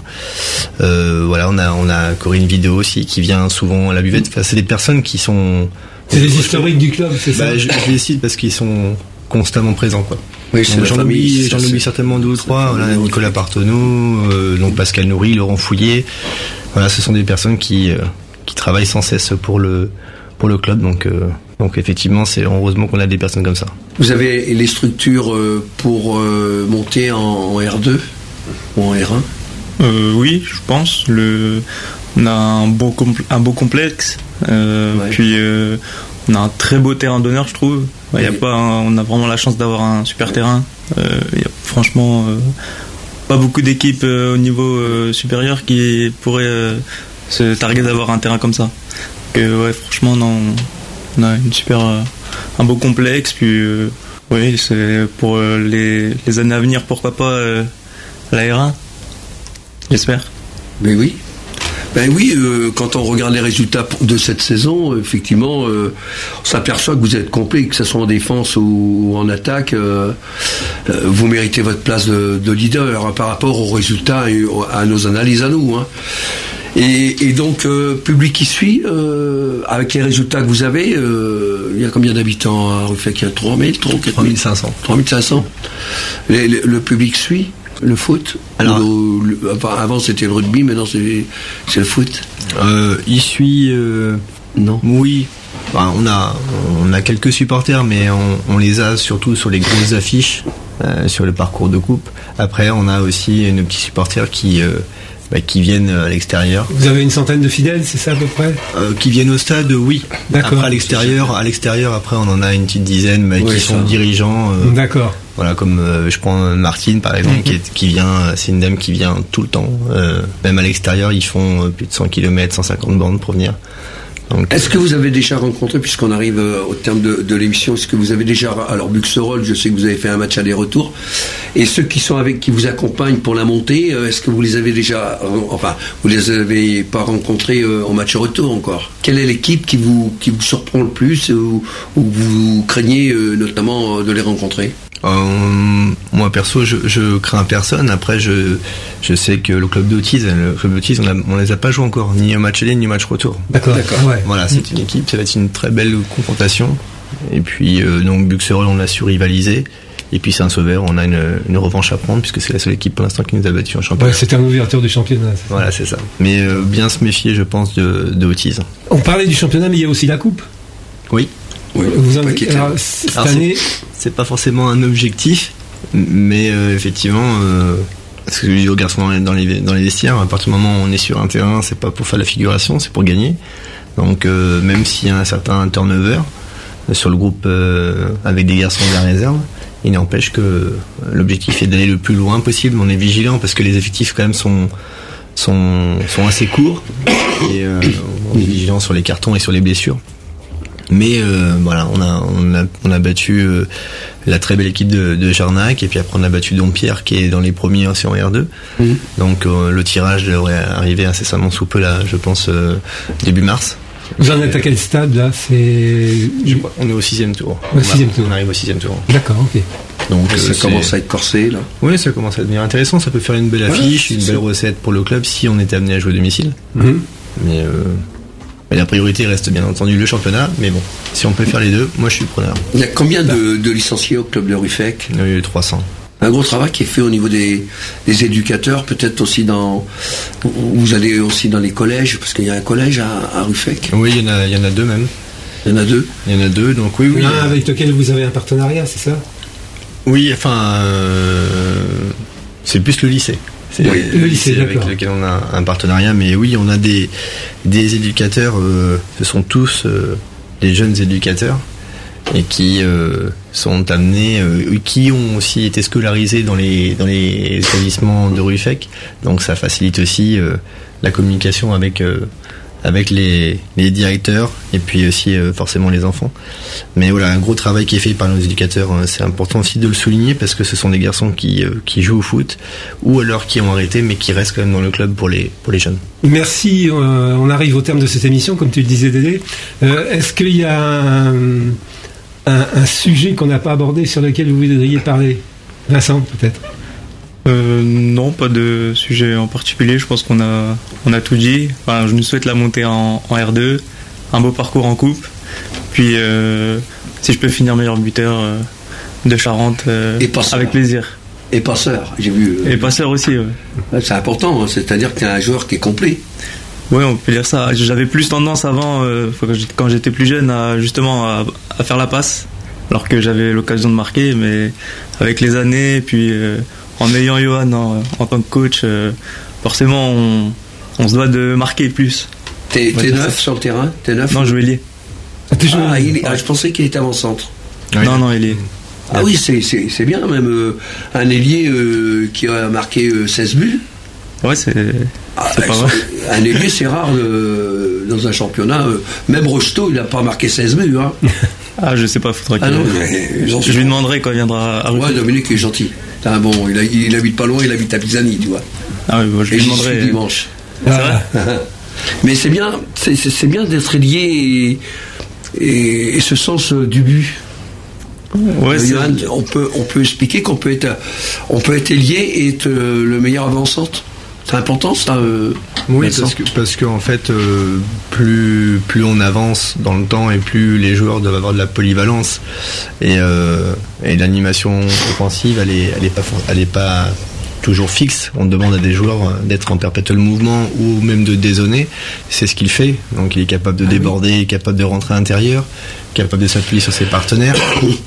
Euh, voilà, on a on a Corinne Vidéo aussi qui vient souvent à la buvette. Enfin, c'est des personnes qui sont. C'est les historiques du club, c'est bah, ça. Je, je les cite parce qu'ils sont constamment présents, quoi. Oui, c'est donc, j'en oublie, j'en c'est... oublie certainement deux ou trois. Voilà, Nicolas Partenot, euh, donc Pascal Nourri, Laurent Fouillet. Voilà, ce sont des personnes qui euh, qui travaillent sans cesse pour le pour le club. Donc euh, Donc effectivement, c'est heureusement qu'on a des personnes comme ça. Vous avez les structures pour monter en R deux ou en R un? euh, Oui, je pense. Le... On a un beau, compl- un beau complexe, euh, ouais. puis euh, on a un très beau terrain d'honneur, je trouve. Il y a pas un... On a vraiment la chance d'avoir un super terrain. Euh, il y a franchement euh, pas beaucoup d'équipes euh, au niveau euh, supérieur qui pourraient euh, se targuer d'avoir un terrain comme ça. Donc, euh, ouais, franchement, non, on a une super, euh, un beau complexe. Puis, euh, oui, c'est pour euh, les, les années à venir, pourquoi pas euh, la R un. J'espère. Mais oui. Ben oui, euh, quand on regarde les résultats de cette saison, effectivement, euh, on s'aperçoit que vous êtes complet, que ce soit en défense ou, ou en attaque, euh, euh, vous méritez votre place de, de leader hein, par rapport aux résultats et à nos analyses à nous. Hein. Et, et donc, euh, public qui suit, euh, avec les résultats que vous avez, euh, il y a combien d'habitants à Ruffec? Il y a trois mille, trois mille cinq cents. trois mille cinq cents. Les, les, le public suit le foot. Alors, le, le, enfin, avant c'était le rugby, maintenant c'est, c'est le foot. Euh, il suit. Euh, non. Oui. Enfin, on a on a quelques supporters, mais on, on les a surtout sur les grosses affiches, euh, sur le parcours de coupe. Après, on a aussi nos petits supporters qui euh, bah, qui viennent à l'extérieur. Vous avez une centaine de fidèles, c'est ça à peu près? euh, Qui viennent au stade, oui. D'accord. Après à l'extérieur, à l'extérieur, après on en a une petite dizaine, mais oui, qui sont ça. dirigeants. Euh, D'accord. Voilà, comme euh, je prends Martine par exemple, mm-hmm. qui, est, qui vient, c'est une dame qui vient tout le temps. Euh, même à l'extérieur, ils font euh, plus de cent kilomètres, cent cinquante bornes pour venir. Donc, est-ce que vous avez déjà rencontré, puisqu'on arrive au terme de, de l'émission, est-ce que vous avez déjà, alors Buxerolles, je sais que vous avez fait un match aller-retour, et ceux qui sont avec, qui vous accompagnent pour la montée, est-ce que vous les avez déjà, enfin, vous les avez pas rencontrés au match retour encore? Quelle est l'équipe qui vous, qui vous surprend le plus, ou, ou vous craignez notamment de les rencontrer? Euh, moi perso, je, je crains personne. Après, je, je sais que le club d'Autize, le club d'Autize, on, a, on les a pas joués encore, ni au match aller, ni au match retour. D'accord. D'accord. Ouais. Voilà, c'est une équipe, ça va être une très belle confrontation. Et puis, euh, donc Buxerolles, on a su rivaliser. Et puis Saint-Sauveur, on a une, une revanche à prendre puisque c'est la seule équipe pour l'instant qui nous a battu en championnat. Ouais, c'était une ouverture du championnat. C'est voilà, c'est ça. Mais euh, bien se méfier, je pense, de, de Autize. On parlait du championnat, mais il y a aussi la coupe. Oui. Oui, vous en, alors, cette alors, année, c'est, c'est pas forcément un objectif, mais euh, effectivement, euh, parce que je dis aux garçons dans les, dans les dans les vestiaires, à partir du moment où on est sur un terrain, c'est pas pour faire la figuration, c'est pour gagner. Donc euh, même s'il y a un certain turnover euh, sur le groupe euh, avec des garçons de la réserve, il n'empêche que l'objectif est d'aller le plus loin possible. On est vigilant parce que les effectifs quand même sont sont sont assez courts et euh, on est vigilant sur les cartons et sur les blessures. Mais euh, voilà, on a on a on a battu euh, la très belle équipe de, de Jarnac et puis après on a battu Dompierre qui est dans les premiers aussi en R deux. Mmh. Donc euh, le tirage devrait arriver incessamment sous peu là, je pense euh, début mars. Vous en êtes à quel stade là? C'est je crois, on est au sixième tour. Au sixième tour. On arrive au sixième tour. D'accord, ok. Donc ça euh, commence à être corsé là. Oui, ça commence à devenir intéressant. Ça peut faire une belle affiche, ouais, une belle recette pour le club si on était amené à jouer à domicile. Mmh. Mais euh, Mais la priorité reste bien entendu le championnat, mais bon, si on peut faire les deux, moi je suis preneur. Il y a combien de, de licenciés au club de Ruffec? Il y a trois cents. Un gros travail qui est fait au niveau des, des éducateurs, peut-être aussi dans... Vous allez aussi dans les collèges, parce qu'il y a un collège à, à Ruffec. Oui, il y, en a, il y en a deux même. Il y en a deux Il y en a deux, donc oui, oui. L'un euh... avec lequel vous avez un partenariat, c'est ça? Oui, enfin, euh, c'est plus le lycée. C'est oui, le lycée, lycée avec lequel on a un partenariat, mais oui, on a des, des éducateurs, euh, ce sont tous euh, des jeunes éducateurs et qui euh, sont amenés, euh, qui ont aussi été scolarisés dans les, dans les établissements de Ruffec, donc ça facilite aussi euh, la communication avec, euh, avec les, les directeurs et puis aussi euh, forcément les enfants. Mais voilà, un gros travail qui est fait par nos éducateurs, hein, c'est important aussi de le souligner parce que ce sont des garçons qui, euh, qui jouent au foot ou alors qui ont arrêté mais qui restent quand même dans le club pour les, pour les jeunes. Merci, euh, on arrive au terme de cette émission, comme tu le disais Dédé. Euh, est-ce qu'il y a un, un, un sujet qu'on n'a pas abordé sur lequel vous voudriez parler? Vincent, peut-être? Euh, non, pas de sujet en particulier. Je pense qu'on a, on a tout dit. Enfin, je nous souhaite la montée en, en R deux, un beau parcours en coupe. Puis, euh, si je peux finir meilleur buteur euh, de Charente, euh, avec plaisir. Et passeur, j'ai vu. Euh, Et passeur aussi, ouais. C'est important, hein, c'est-à-dire que tu as un joueur qui est complet. Ouais, on peut dire ça. J'avais plus tendance avant, euh, quand j'étais plus jeune, à justement à, à faire la passe, alors que j'avais l'occasion de marquer, mais avec les années, et puis euh, en ayant Johan en, en tant que coach, euh, forcément on, on se doit de marquer plus. T'es, t'es neuf sur le terrain? T'es neuf? Non, je jouais ailier. Ah, ah, il est, ah, je pensais qu'il était avant-centre. Oui. Non, non, ailier. Ah oui, c'est, c'est, c'est bien même euh, un ailier euh, qui a marqué euh, seize buts. Ouais, c'est, ah, c'est pas vrai. Un ailier, c'est rare euh, dans un championnat. Euh, même Rocheteau, il n'a pas marqué seize buts. Hein. Ah, je sais pas, faudra qu'il... Ah non, mais, je, je lui demanderai quand il viendra à Ouais, Dominique est gentil. Ah, bon, il, a, il habite pas loin, il habite à Pisani, tu vois. Ah oui, bon, je Et lui demanderai. dimanche. C'est vrai. Mais c'est bien, c'est, c'est, c'est bien d'être lié et, et, et ce sens du but. Ouais, c'est... Johan, on peut, on peut expliquer qu'on peut être, on peut être lié et être le meilleur avant-centre. C'est important, ça. Euh, oui, parce que, parce que en fait, euh, plus, plus on avance dans le temps et plus les joueurs doivent avoir de la polyvalence et, euh, et l'animation offensive, elle est, elle est pas, elle est pas toujours fixe. On demande à des joueurs d'être en perpétuel mouvement ou même de dézonner. C'est ce qu'il fait. Donc il est capable de ah déborder, oui. capable de rentrer à l'intérieur, capable de s'appuyer sur ses partenaires.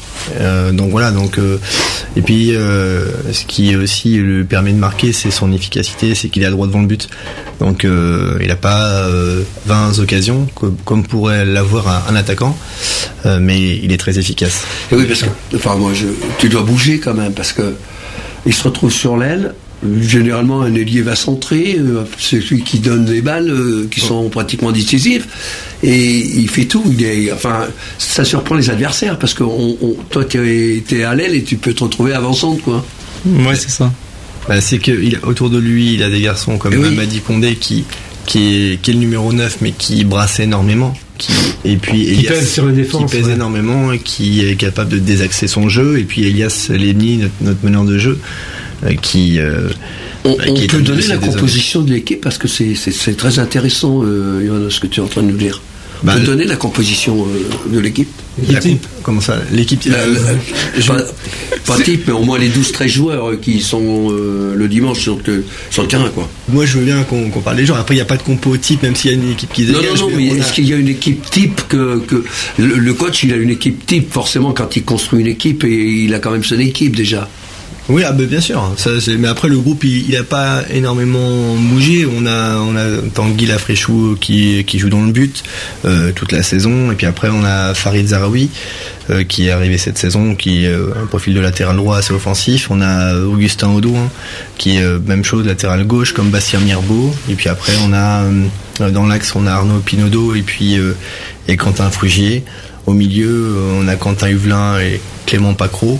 euh, donc voilà. Donc euh, et puis euh, ce qui aussi le permet de marquer, c'est son efficacité, c'est qu'il est à droit devant le but. Donc euh, il n'a pas euh, vingt occasions comme, comme pourrait l'avoir un, un attaquant, euh, mais il est très efficace. Et oui, parce que enfin moi, je, tu dois bouger quand même parce que il se retrouve sur l'aile. Généralement, un ailier va centrer, euh, c'est celui qui donne les balles euh, qui sont pratiquement décisives, et il fait tout. Il est, enfin, ça surprend les adversaires parce que on, on, toi, t'es, t'es à l'aile et tu peux te retrouver avant-centre, quoi. Ouais, c'est ça. Bah, c'est que il, autour de lui, il a des garçons comme oui. Mamadi Condé qui qui est, qui est le numéro neuf, mais qui brasse énormément. Qui, et puis qui Elias, pèse sur la défense, qui pèse ouais. énormément et qui est capable de désaxer son jeu. Et puis Elias Lemni, notre, notre meneur de jeu, euh, qui euh, on, bah, qui on peut donner la composition de l'équipe parce que c'est, c'est, c'est très intéressant, euh, Johan, ce que tu es en train de nous dire. On bah, peut le... donner la composition euh, de l'équipe. La comp- comment ça? L'équipe la, la, la, je... Pas, pas type, mais au moins les douze treize joueurs qui sont euh, le dimanche sur le, sur le terrain, quoi. Moi, je veux bien qu'on, qu'on parle des joueurs. Après, il n'y a pas de compo type, même s'il y a une équipe qui se dégage. Non, non, non, mais, mais est-ce a... qu'il y a une équipe type que, que le, le coach, il a une équipe type, forcément, quand il construit une équipe, et il a quand même son équipe, déjà. Oui, ah ben bien sûr. Ça, c'est... Mais après, le groupe, il n'a pas énormément bougé. On a, on a Tanguy Lafréchou qui, qui joue dans le but euh, toute la saison. Et puis après, on a Farid Zahraoui euh, qui est arrivé cette saison, qui est euh, un profil de latéral droit assez offensif. On a Augustin Audouin qui est euh, même chose, latéral gauche, comme Bastien Mirbeau. Et puis après, on a euh, dans l'axe, on a Arnaud Pinaudot et puis euh, et Quentin Frugier. Au milieu, euh, on a Quentin Huvelin et Clément Pacro.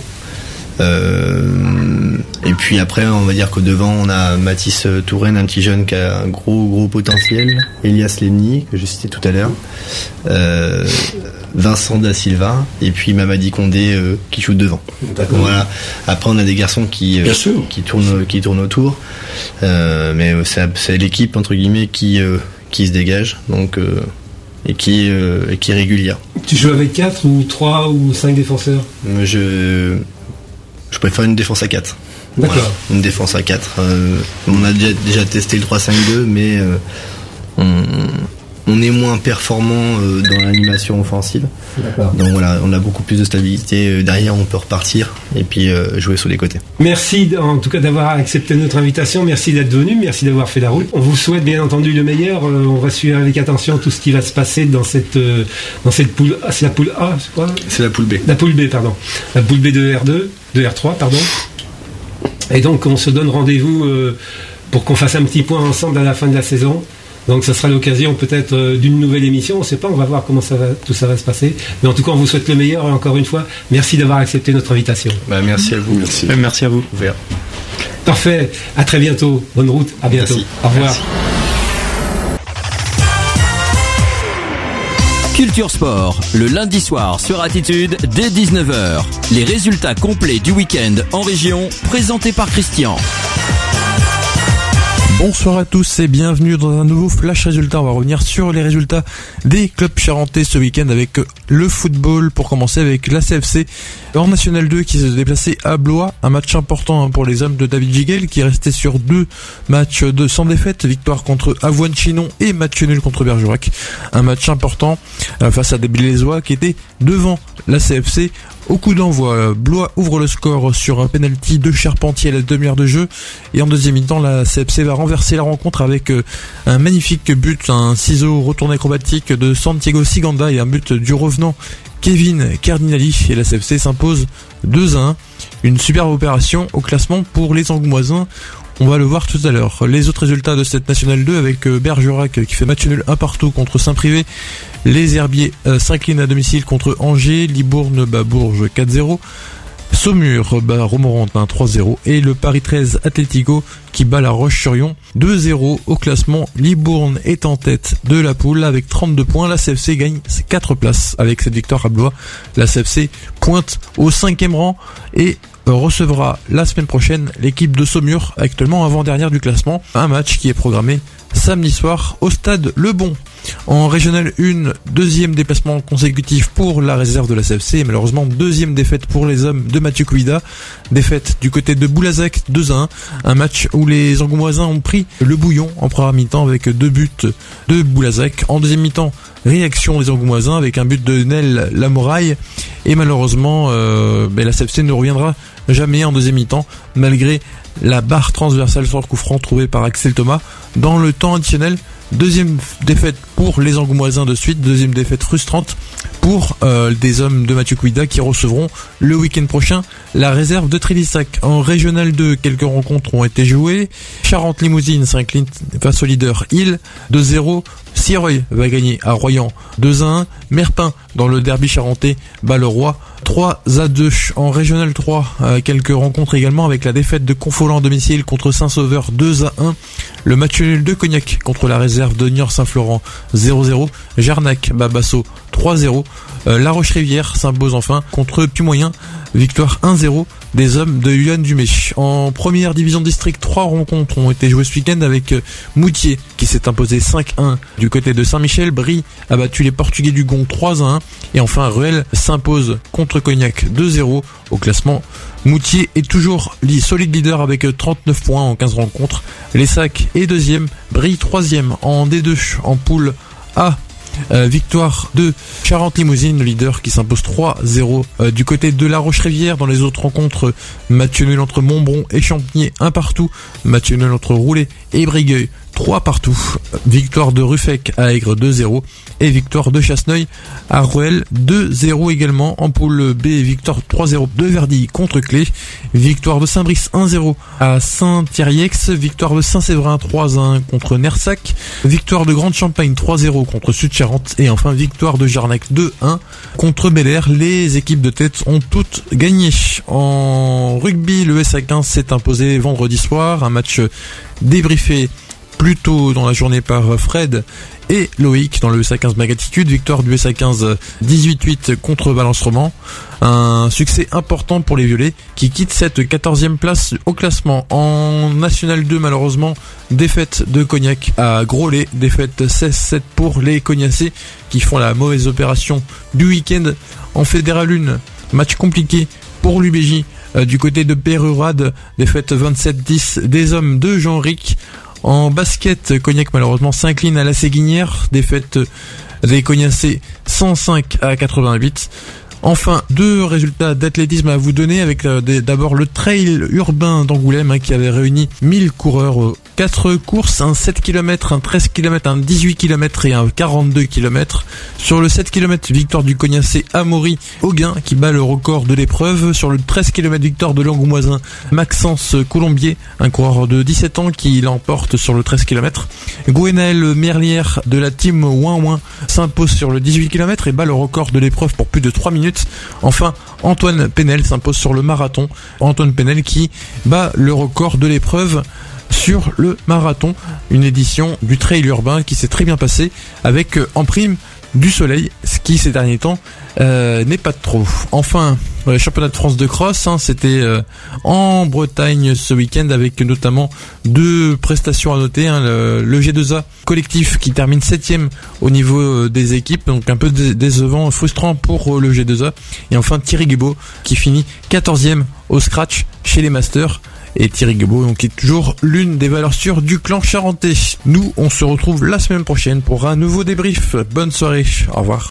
Euh, et puis après, on va dire que devant, on a Mathis Touraine, un petit jeune qui a un gros gros potentiel, Elias Lemni que je citais tout à l'heure, euh, Vincent Da Silva et puis Mamadi Condé euh, qui joue devant. D'accord. Voilà. Après, on a des garçons qui euh, qui tournent qui tournent autour, euh, mais c'est, c'est l'équipe entre guillemets qui euh, qui se dégage. Donc euh, et qui, euh, et qui est régulière. Tu joues avec quatre ou trois ou cinq défenseurs? Je Je préfère une défense à quatre. D'accord. Voilà, une défense à quatre. Euh, on a déjà, déjà testé le trois cinq deux, mais euh, on, on est moins performant euh, dans l'animation offensive. D'accord. Donc voilà, on a beaucoup plus de stabilité. Derrière, on peut repartir et puis euh, jouer sur les côtés. Merci en tout cas d'avoir accepté notre invitation. Merci d'être venu. Merci d'avoir fait la route. On vous souhaite bien entendu le meilleur. Euh, on va suivre avec attention tout ce qui va se passer dans cette euh, dans cette poule. Ah, c'est la poule A, c'est quoi? C'est la poule B. La poule B, pardon. La poule B de R deux, de R trois, pardon. Et donc on se donne rendez-vous euh, pour qu'on fasse un petit point ensemble à la fin de la saison. Donc ça sera l'occasion peut-être euh, d'une nouvelle émission, on ne sait pas, on va voir comment ça va, tout ça va se passer. Mais en tout cas, on vous souhaite le meilleur et encore une fois, merci d'avoir accepté notre invitation. Bah, merci à vous. Merci. Merci à vous. Ouvert. Parfait, à très bientôt. Bonne route, à bientôt. Merci. Au revoir. Merci. Culture Sport, le lundi soir sur Attitude dès dix-neuf heures. Les résultats complets du week-end en région, présentés par Christian. Bonsoir à tous et bienvenue dans un nouveau flash résultat. On va revenir sur les résultats des clubs charentais ce week-end avec le football. Pour commencer avec l'A C F C en National deux qui se déplaçait à Blois. Un match important pour les hommes de David Giguel qui restait sur deux matchs de sans défaite. Victoire contre Avoine-Chinon et match nul contre Bergerac. Un match important face à des Bilésois qui étaient devant l'A C F C. Au coup d'envoi, Blois ouvre le score sur un penalty de Charpentier à la demi-heure de jeu. Et en deuxième mi-temps, la C F C va renverser la rencontre avec un magnifique but, un ciseau retourné acrobatique de Santiago Siganda et un but du revenant Kevin Cardinali. Et la C F C s'impose deux à un. Une superbe opération au classement pour les Angoumoisins. On va le voir tout à l'heure. Les autres résultats de cette Nationale deux avec Bergerac qui fait match nul un partout contre Saint-Privé. Les Herbiers euh, s'inclinent à domicile contre Angers. Libourne bat Bourges quatre zéro. Saumur bat Romorantin trois zéro. Et le Paris treize Atlético qui bat la Roche-sur-Yon deux zéro au classement. Libourne est en tête de la poule avec trente-deux points. La C F C gagne ses quatre places avec cette victoire à Blois. La C F C pointe au cinquième rang et recevra la semaine prochaine l'équipe de Saumur, actuellement avant-dernière du classement. Un match qui est programmé samedi soir au stade Le Bon. En Régional un, deuxième déplacement consécutif pour la réserve de la C F C et malheureusement deuxième défaite pour les hommes de Mathieu Couida. Défaite du côté de Boulazac deux à un. Un match où les Angoumoisins ont pris le bouillon en première mi-temps avec deux buts de Boulazac. En deuxième mi-temps, réaction des Angoumoisins avec un but de Nel Lamoraille. Et malheureusement, euh, ben la C F C ne reviendra jamais en deuxième mi-temps malgré la barre transversale sur le coup franc trouvée par Axel Thomas dans le temps additionnel. Deuxième défaite pour les Angoumoisins de suite, deuxième défaite frustrante pour euh, des hommes de Mathieu Couida qui recevront le week-end prochain la réserve de Trélissac. En Régional deux, quelques rencontres ont été jouées. Charente-Limousine s'incline face au leader Hill deux zéro. Sireuil va gagner à Royan deux à un. Merpin dans le derby charentais bat le Roi trois à deux. En Régional trois, euh, quelques rencontres également avec la défaite de Confolens à domicile contre Saint-Sauveur deux à un. Le match nul de Cognac contre la réserve de Niort-Saint-Florent zéro zéro. Jarnac bat Basso trois zéro. Euh, La Roche-Rivière s'impose enfin contre Puy-Moyen. Victoire un zéro des hommes de Yuan Dumé. En première division district, trois rencontres ont été jouées ce week-end avec Moutier qui s'est imposé cinq à un du côté de Saint-Michel. Brie a battu les Portugais du Gond trois à un. Et enfin Ruel s'impose contre Cognac deux zéro au classement. Moutier est toujours solide leader avec trente-neuf points en quinze rencontres. Les Sacs est deuxième, Brie troisième en D deux en poule A. Euh, victoire de Charente-Limousine, le leader qui s'impose trois zéro. Euh, du côté de La Roche-Rivière, dans les autres rencontres, match nul entre Montbron et Champigny, un partout. Match nul entre Roulet et Brigueuil, trois partout. Victoire de Ruffec à Aigre deux zéro. Et victoire de Chasseneuil à Ruel deux zéro également. En poule B, victoire trois zéro de Verdi contre Clé. Victoire de Saint-Brice un zéro à Saint-Thierry-Ex. Victoire de Saint-Séverin trois à un contre Nersac. Victoire de Grande-Champagne trois zéro contre Sud-Charente. Et enfin victoire de Jarnac deux un contre Bel-Air. Les équipes de tête ont toutes gagné. En rugby, le S A quinze s'est imposé vendredi soir. Un match débriefé plus tôt dans la journée par Fred et Loïc dans le S A quinze Magatitude. Victoire du S A quinze dix-huit huit contre Valence-Roman. Un succès important pour les Violets qui quittent cette quatorzième place au classement. En National deux, malheureusement, défaite de Cognac à Groslay. Défaite seize sept pour les Cognacés qui font la mauvaise opération du week-end. En Fédéral un, match compliqué pour l'U B J euh, du côté de Pérurade. Défaite vingt-sept dix des hommes de Jean-Ric. En basket, Cognac malheureusement s'incline à la Séguinière, défaite des Cognacés cent cinq à quatre-vingt-huit. Enfin, deux résultats d'athlétisme à vous donner avec euh, des, d'abord le trail urbain d'Angoulême hein, qui avait réuni mille coureurs, euh, quatre courses, un sept kilomètres, un treize kilomètres, un dix-huit kilomètres et un quarante-deux kilomètres. Sur le sept kilomètres, victoire du Cognacé Amaury Auguin qui bat le record de l'épreuve. Sur le treize kilomètres, victoire de l'Angoumoisin Maxence Colombier, un coureur de dix-sept ans qui l'emporte sur le treize kilomètres. Gwenaël Merlière de la team Ouin Ouin s'impose sur le dix-huit kilomètres et bat le record de l'épreuve pour plus de trois minutes. Enfin, Antoine Penel s'impose sur le marathon. Antoine Penel qui bat le record de l'épreuve sur le marathon. Une édition du trail urbain qui s'est très bien passée avec en prime du soleil, ce qui ces derniers temps euh, n'est pas de trop. Enfin, dans les championnats de France de cross. Hein, c'était euh, en Bretagne ce week-end avec notamment deux prestations à noter. Hein, le, le G deux A collectif qui termine septième au niveau euh, des équipes, donc un peu dé- décevant, frustrant pour euh, le G deux A. Et enfin Thierry Guébaud qui finit quatorzième au scratch chez les Masters. Et Thierry Guébaud, donc, est toujours l'une des valeurs sûres du clan charentais. Nous, on se retrouve la semaine prochaine pour un nouveau débrief. Bonne soirée, au revoir.